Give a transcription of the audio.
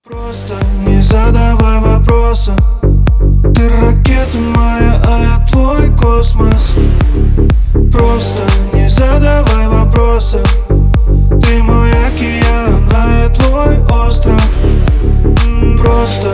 Просто не задавай вопроса. Ты ракета моя, а я твой космос. Просто не задавай вопроса. Ты мой океан, а я твой остров. Просто